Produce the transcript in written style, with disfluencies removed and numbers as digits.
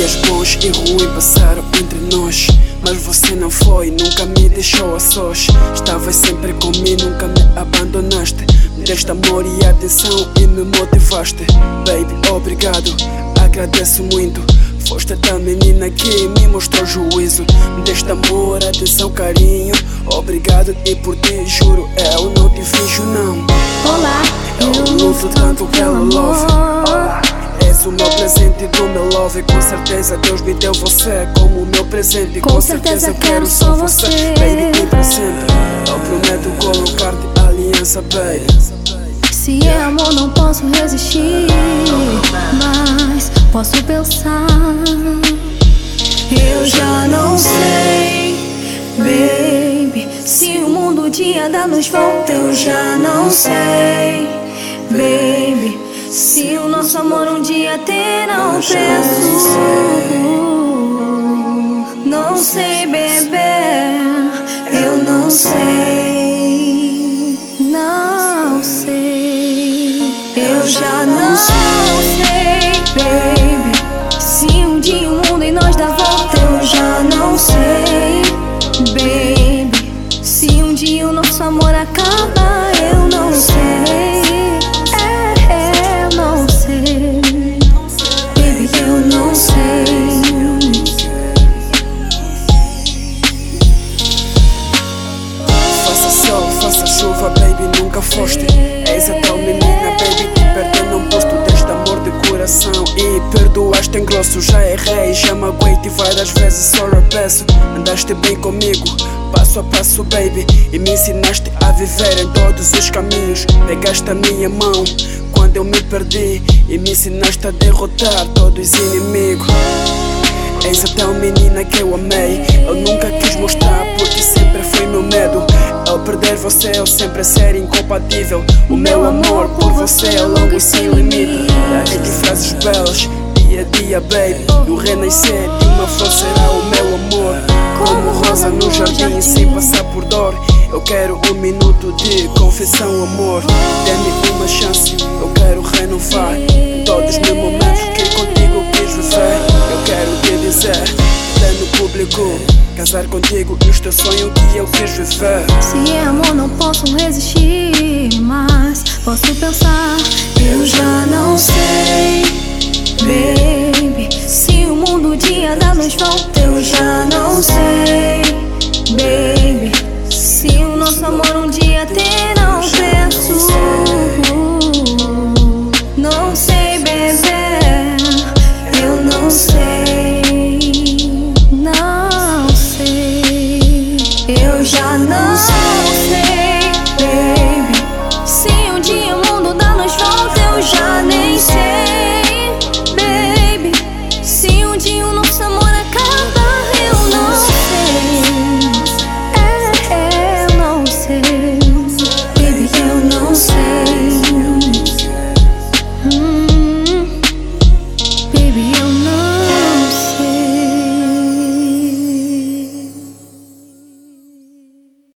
Dias bons e ruins passaram entre nós, mas você não foi, nunca me deixou a sós. Estavas sempre comigo, nunca me abandonaste. Me deste amor e atenção e me motivaste. Baby, obrigado, agradeço muito. Foste a tal menina que me mostrou juízo. Me deste amor, atenção, carinho. Obrigado e por ti juro, eu não te finjo não. Olá, eu luto tanto pelo love. És o meu presente do meu love. Com certeza Deus me deu você como o meu presente. Com certeza quero só você, baby, e pra sempre. Eu prometo colocar-te aliança, baby. Se é amor não posso resistir, mas posso pensar. Eu já não sei, baby, se o mundo um dia dá nos volta. Eu já não sei, baby, se o nosso amor um dia terá um preço. Não sei, bebê, eu não sei, não sei. Eu já não sei, baby, se um dia o mundo em nós dá volta. Eu já não sei, baby, se um dia o nosso amor acaba. Eu não sei, eu não sei, baby, eu não sei. Faça sol, faça chuva, baby, nunca foste. És a tal menina, baby, te perder não posto. Deste amor de coração e perdoaste em grosso. Já errei, já magoei-te várias vezes, só peço. Andaste bem comigo, passo a passo, baby, e me ensinaste a viver em todos os caminhos. Pegaste a minha mão quando eu me perdi e me ensinaste a derrotar todos os inimigos. És a tal menina que eu amei. Eu nunca quis mostrar porque sempre foi meu medo. Ao perder você eu sempre ser incompatível. O meu amor por você é longo e sem limite. Entre frases belas, dia a dia, baby, do renascer de uma flor será o meu amor. Como rosa no jardim sem passar por dor. Eu quero um minuto de confissão, amor. Dê-me uma chance, eu quero renovar em todos os meus momentos que contigo quis viver. Eu quero te dizer, pleno público, casar contigo neste sonho que eu quis viver. Se é amor não posso resistir, mas posso pensar. Eu já não sei, baby, se o mundo um dia dá nos volta. Eu já não sei,